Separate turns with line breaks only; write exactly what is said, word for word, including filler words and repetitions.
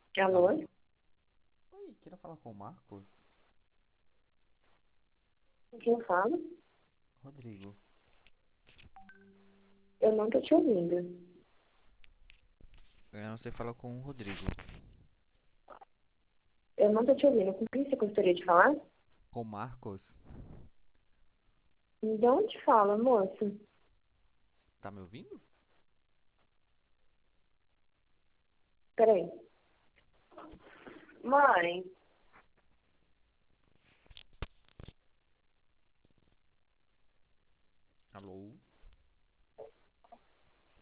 Alô?
Alô? Oi, queria falar com o Marcos?
Quem fala?
Rodrigo.
Eu não tô te ouvindo.
Eu não sei falar com o Rodrigo.
Eu não tô te ouvindo. Com quem você gostaria de falar?
Com o Marcos?
De onde fala, moço?
Tá me ouvindo?
Peraí. Mãe,
Alô?